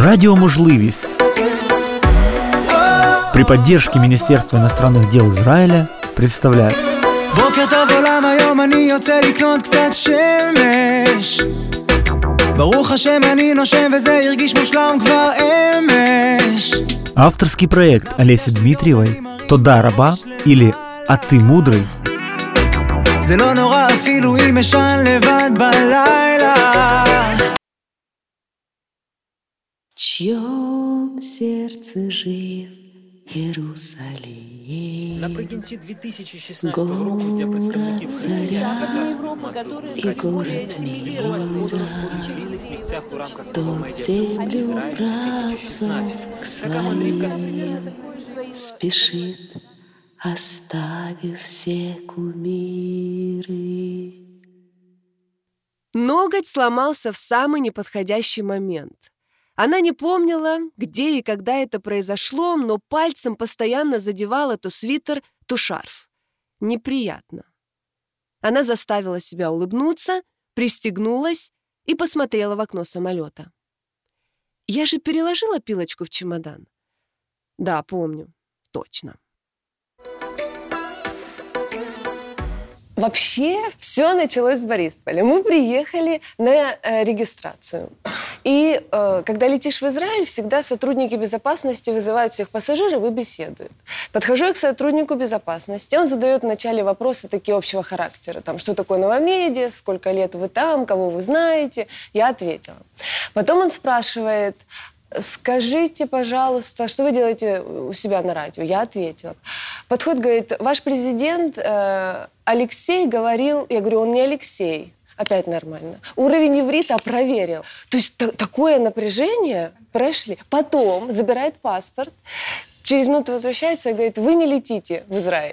Радіо «Можливість» при поддержке Министерства иностранных дел Израиля представляет. בוקר טוב עולם, היום אני יוצא לקנות קצת שמש. ברוך השם אני נושם וזה הרגיש מושלם כבר אמש. Авторский проект Олеси Дмитриевой «Тода раба» или «А ты мудрый». זה לא נורא אפילו אם אשן לבד בלילה. В чьем сердце жив Иерусалим? Наприкінці 2016 року для представників християнських засобів и город мира, різних місцях у рамках тот землю братцев к своим спешит, оставив все кумиры. Ноготь сломался в самый неподходящий момент. Она не помнила, где и когда это произошло, но пальцем постоянно задевала то свитер, то шарф. Неприятно. Она заставила себя улыбнуться, пристегнулась и посмотрела в окно самолета. Я же переложила пилочку в чемодан. Да, помню. Точно. Вообще, все началось с Борисполя. Мы приехали на регистрацию. И когда летишь в Израиль, всегда сотрудники безопасности вызывают всех пассажиров и беседуют. Подхожу я к сотруднику безопасности, он задает вначале вопросы такие общего характера. Там, что такое новомедиа, сколько лет вы там, кого вы знаете. Я ответила. Потом он спрашивает: скажите, пожалуйста, что вы делаете у себя на радио? Я ответила. Подходит, говорит: ваш президент Алексей говорил... Я говорю: он не Алексей. Опять нормально. Уровень иврита проверил. То есть такое напряжение прошли. Потом забирает паспорт, через минуту возвращается и говорит: вы не летите в Израиль.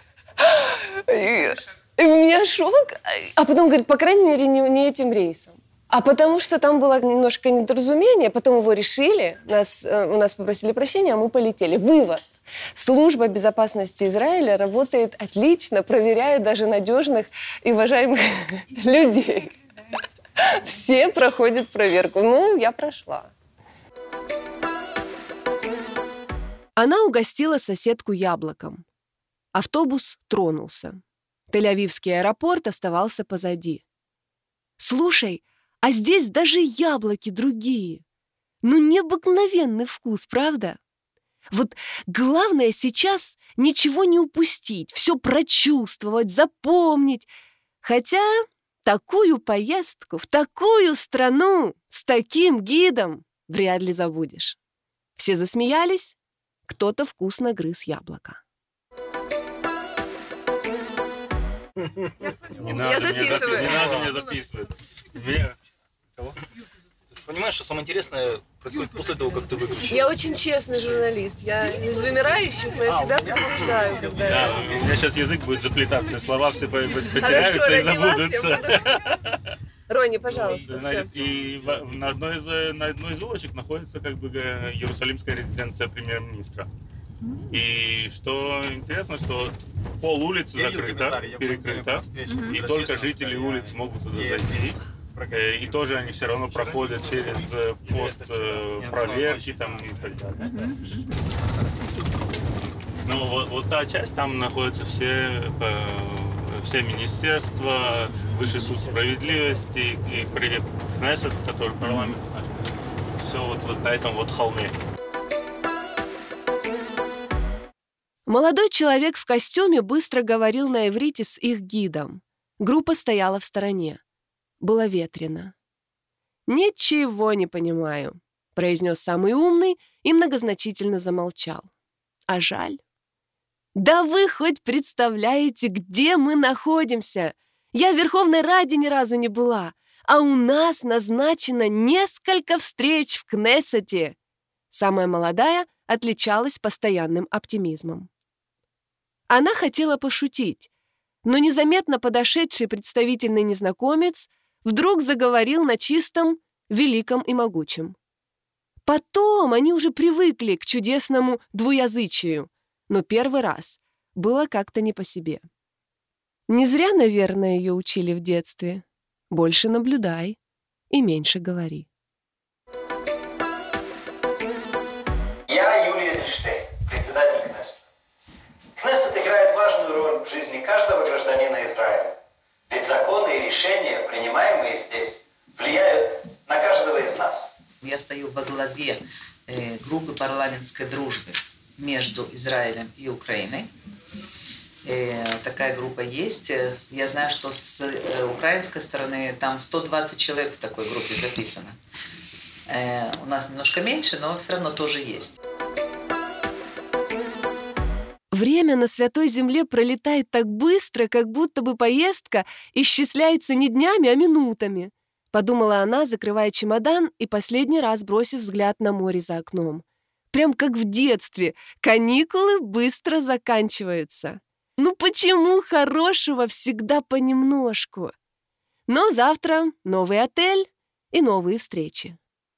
И у меня шок. А потом говорит: по крайней мере, не этим рейсом. А потому что там было немножко недоразумение, потом его решили, у нас попросили прощения, а мы полетели. Вывод. Служба безопасности Израиля работает отлично, проверяет даже надежных и уважаемых людей. Все проходят проверку. Ну, я прошла. Она угостила соседку яблоком. Автобус тронулся. Тель-Авивский аэропорт оставался позади. «Слушай, а здесь даже яблоки другие. Ну, необыкновенный вкус, правда? Вот главное сейчас ничего не упустить, все прочувствовать, запомнить. Хотя такую поездку в такую страну с таким гидом вряд ли забудешь». Все засмеялись, кто-то вкусно грыз яблоко. Я записываю. Не надо мне записывать. Понимаешь, что самое интересное происходит после того, как ты выключишь? Я очень честный журналист. Я из вымирающих, но я всегда предупреждаю, когда... Да, у меня сейчас язык будет заплетаться, слова все потеряются и забудутся. Рони, пожалуйста. И на одной из улочек находится как бы Иерусалимская резиденция премьер-министра. И что интересно, что пол улицы перекрыто, и только жители улиц могут туда зайти. И тоже они все равно проходят через пост проверки там и так далее. Ну вот та часть, там находятся все министерства, Высший суд справедливости и Кнессет, который парламент. Все вот на этом вот холме. Молодой человек в костюме быстро говорил на иврите с их гидом. Группа стояла в стороне. Было ветрено. «Ничего не понимаю», — произнес самый умный и многозначительно замолчал. А жаль. «Да вы хоть представляете, где мы находимся? Я в Верховной Раде ни разу не была, а у нас назначено несколько встреч в Кнессете». Самая молодая отличалась постоянным оптимизмом. Она хотела пошутить, но незаметно подошедший представительный незнакомец вдруг заговорил на чистом, великом и могучем. Потом они уже привыкли к чудесному двуязычию, но первый раз было как-то не по себе. Не зря, наверное, ее учили в детстве. Больше наблюдай и меньше говори. важную роль в жизни каждого гражданина Израиля. Ведь законы и решения, принимаемые здесь, влияют на каждого из нас. Я стою во главе группы парламентской дружбы между Израилем и Украиной. Такая группа есть. Я знаю, что с украинской стороны там 120 человек в такой группе записано. У нас немножко меньше, но все равно тоже есть. Время на Святой Земле пролетает так быстро, как будто бы поездка исчисляется не днями, а минутами. Подумала она, закрывая чемодан и последний раз бросив взгляд на море за окном. Прям как в детстве. Каникулы быстро заканчиваются. Ну почему хорошего всегда понемножку? Но завтра новый отель и новые встречи.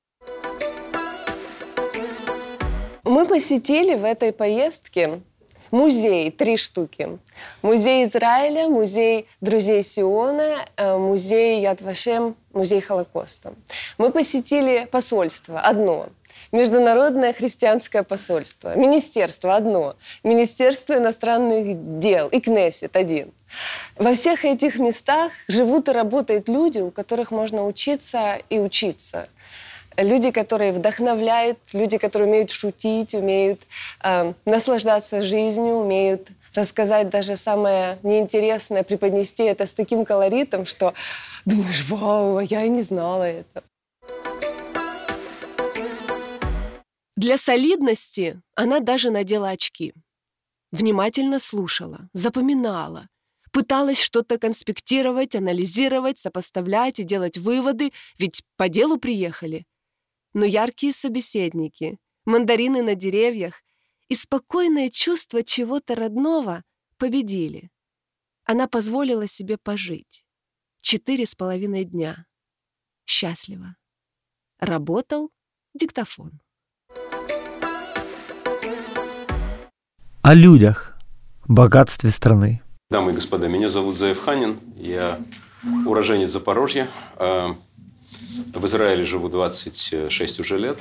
Мы посетили в этой поездке музей, 3 штуки. Музей Израиля, музей Друзей Сиона, музей Яд Вашем, музей Холокоста. Мы посетили посольство одно, Международное христианское посольство, министерство одно, Министерство иностранных дел и Кнессет один. Во всех этих местах живут и работают люди, у которых можно учиться и учиться. Люди, которые вдохновляют, люди, которые умеют шутить, умеют наслаждаться жизнью, умеют рассказать даже самое неинтересное, преподнести это с таким колоритом, что думаешь, вау, я и не знала это. Для солидности она даже надела очки. Внимательно слушала, запоминала, пыталась что-то конспектировать, анализировать, сопоставлять и делать выводы, ведь по делу приехали. Но яркие собеседники, мандарины на деревьях и спокойное чувство чего-то родного победили. Она позволила себе пожить. 4,5 дня. Счастливо. Работал диктофон. О людях, богатстве страны. Дамы и господа, меня зовут Заев Ханин, я уроженец Запорожья. В Израиле живу 26 уже лет.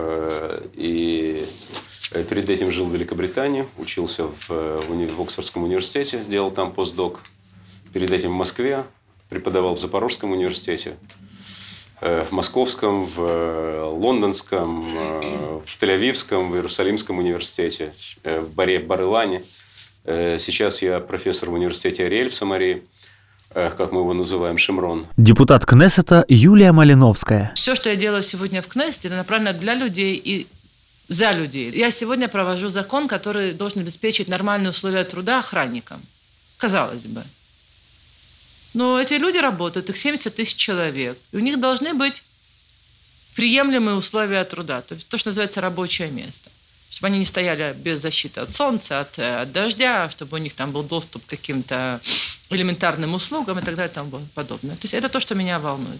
И перед этим жил в Великобритании, учился в Оксфордском университете, сделал там постдок. Перед этим в Москве, преподавал в Запорожском университете, в Московском, в Лондонском, в Тель-Авивском, в Иерусалимском университете, в Бар-Илане. Сейчас я профессор в университете Ариэль в Самарии, как мы его называем, Шимрон. Депутат Кнессета Юлия Малиновская. Все, что я делаю сегодня в Кнессете, это направлено для людей и за людей. Я сегодня провожу закон, который должен обеспечить нормальные условия труда охранникам. Казалось бы. Но эти люди работают, их 70 тысяч человек. И у них должны быть приемлемые условия труда. То есть то, что называется рабочее место. Чтобы они не стояли без защиты от солнца, от дождя, чтобы у них там был доступ к каким-то элементарным услугам и так далее и тому подобное. То есть это то, что меня волнует.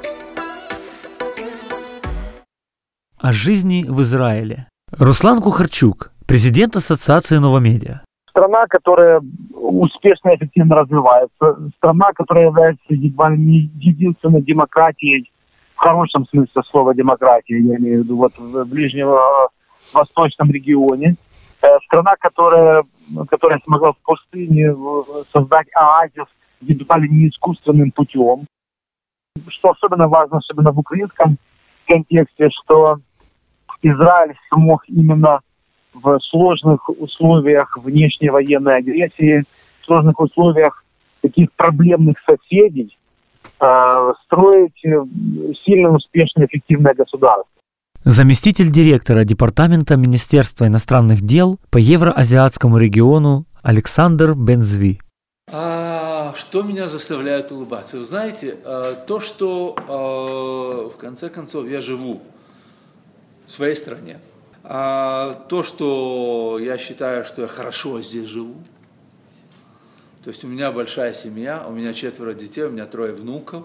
О жизни в Израиле. Руслан Кухарчук, президент Ассоциации Новомедиа. Страна, которая успешно и эффективно развивается. Страна, которая является едва ли не единственной демократией, в хорошем смысле слова демократии, я имею в виду вот в ближневосточном регионе. Страна, которая смогла в пустыне создать оазис едва ли не искусственным путем. Что особенно важно, особенно в украинском контексте, что Израиль смог именно в сложных условиях внешней военной агрессии, в сложных условиях таких проблемных соседей строить сильно успешное, эффективное государство. Заместитель директора Департамента Министерства иностранных дел по Евроазиатскому региону Александр Бензви. Что меня заставляет улыбаться? Вы знаете, то, что в конце концов я живу в своей стране, то, что я считаю, что я хорошо здесь живу, то есть у меня большая семья, у меня 4 детей, у меня 3 внуков,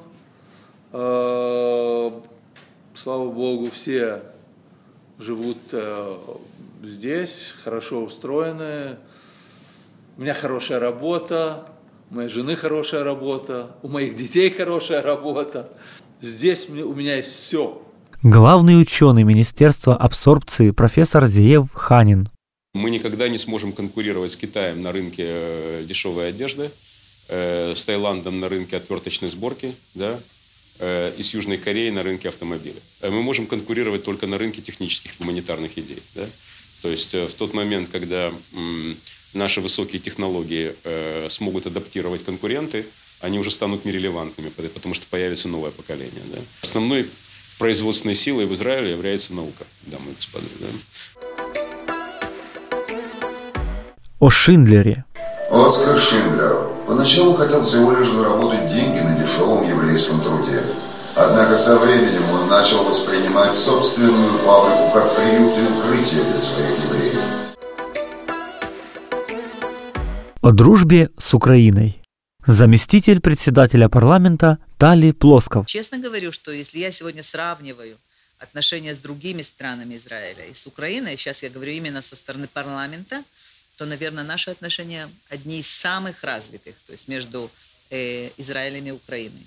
слава Богу, все живут здесь, хорошо устроены, у меня хорошая работа, у моей жены хорошая работа, у моих детей хорошая работа. Здесь у меня есть все. Главный ученый Министерства абсорбции профессор Заев Ханин. Мы никогда не сможем конкурировать с Китаем на рынке дешевой одежды, с Таиландом на рынке отверточной сборки, да, и с Южной Кореей на рынке автомобилей. Мы можем конкурировать только на рынке технических гуманитарных идей. Да? То есть в тот момент, когда наши высокие технологии смогут адаптировать конкуренты, они уже станут нерелевантными, потому что появится новое поколение. Да? Основной производственной силой в Израиле является наука, дамы и господа. Да? О Шиндлере. Оскар Шиндлер поначалу хотел всего лишь заработать деньги на дешевом еврейском труде. Однако со временем он начал воспринимать собственную фабрику как приют и укрытие для своих евреев. О дружбе с Украиной. Заместитель председателя парламента Тали Плосков. Честно говорю, что если я сегодня сравниваю отношения с другими странами Израиля и с Украиной, сейчас я говорю именно со стороны парламента, то, наверное, наши отношения одни из самых развитых, то есть между Израилем и Украиной.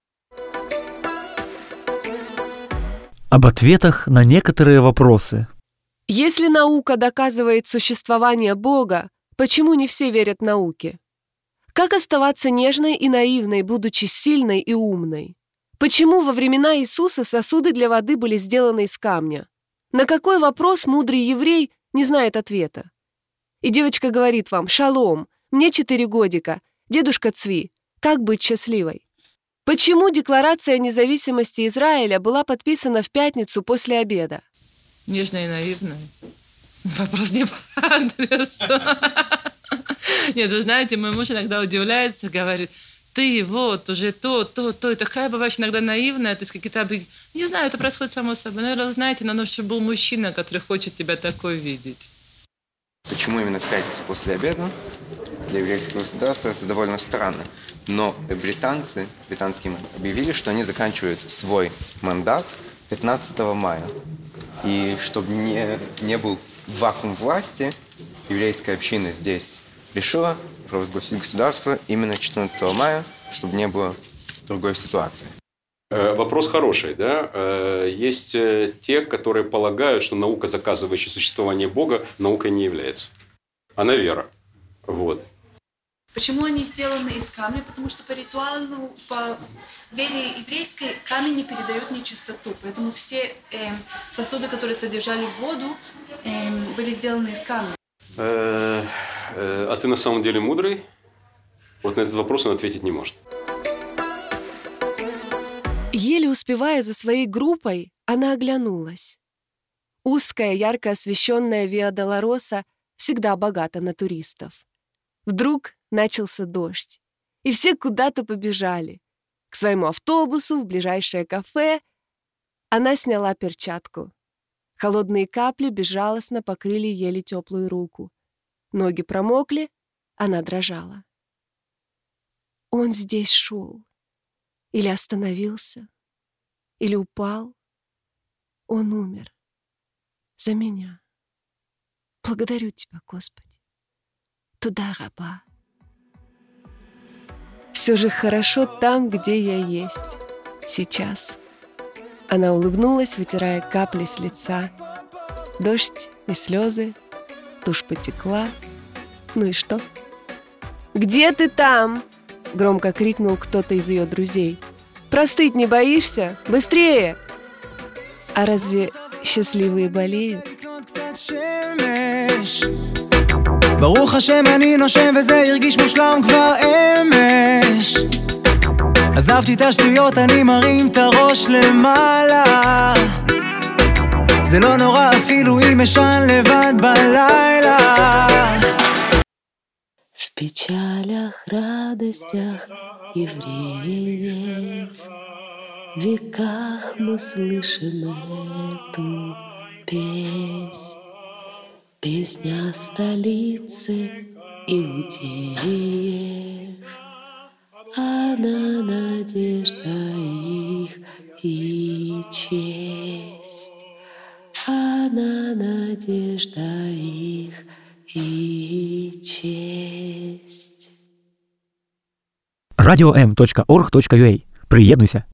Об ответах на некоторые вопросы. Если наука доказывает существование Бога, почему не все верят науке? Как оставаться нежной и наивной, будучи сильной и умной? Почему во времена Иисуса сосуды для воды были сделаны из камня? На какой вопрос мудрый еврей не знает ответа? И девочка говорит вам: «Шалом, мне 4 годика, дедушка Цви, как быть счастливой?» Почему Декларация независимости Израиля была подписана в пятницу после обеда? Нежно и наивно. Вопрос не по адресу. Нет, вы знаете, мой муж иногда удивляется, говорит: ты вот уже то. И такая бываешь иногда наивная, то есть какие-то... Не знаю, это происходит само собой. Наверное, знаете, но чтобы был мужчина, который хочет тебя такой видеть. Почему именно в пятницу после обеда? Для еврейского государства это довольно странно. Но британские объявили, что они заканчивают свой мандат 15 мая. И чтобы не был вакуум власти, еврейская община здесь решила провозгласить государство именно 14 мая, чтобы не было другой ситуации. Вопрос хороший, да? Есть те, которые полагают, что наука, заказывающая существование Бога, наукой не является. Она вера. Вот. Почему они сделаны из камня? Потому что по ритуалу, по вере еврейской, камень не передает нечистоту. Поэтому все сосуды, которые содержали воду, были сделаны из камня. А ты на самом деле мудрый? Вот на этот вопрос он ответить не может. Еле успевая за своей группой, она оглянулась. Узкая, ярко освещенная Виа-Долороса всегда богата на туристов. Вдруг начался дождь, и все куда-то побежали. К своему автобусу, в ближайшее кафе. Она сняла перчатку. Холодные капли безжалостно покрыли еле теплую руку. Ноги промокли, она дрожала. Он здесь шел. Или остановился, или упал. Он умер. За меня. Благодарю Тебя, Господи. Туда, раба. Все же хорошо там, где я есть. Сейчас. Она улыбнулась, вытирая капли с лица. Дождь и слезы. Тушь потекла. Ну и что? «Где ты там?» — громко крикнул кто-то из ее друзей. «Простыть не боишься? Быстрее!» А разве счастливые болеют? ברוך השם אני נושם וזה הרגיש מושלם כבר אמש עזבתי את השטויות אני מרים את הראש למעלה זה לא נורא אפילו אם ישן לבד בלילה В печалях, радостях евреев в веках мы слышим эту песнь. Песня о столице иудеев. Она надежда их и честь. Она надежда их и честь. radio.m.org.ua. Приєднуйся.